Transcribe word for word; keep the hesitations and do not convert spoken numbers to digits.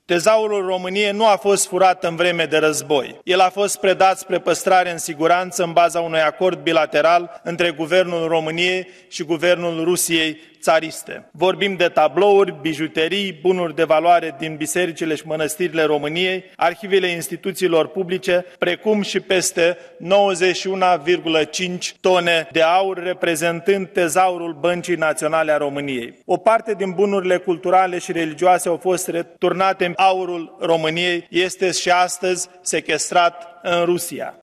Tezaurul României nu a fost furat în vreme de război. El a fost predat spre păstrare în siguranță în baza unui acord bilateral între Guvernul României și Guvernul Rusiei țariste. Vorbim de tablouri, bijuterii, bunuri de valoare din bisericile și mănăstirile României, arhivele instituțiilor publice, precum și peste nouăzeci și unu virgulă cinci tone de aur, reprezentând tezaurul Băncii Naționale a României. O parte din bunurile culturale și religioase au fost returnate. Aurul României este și astăzi sequestrat în Rusia.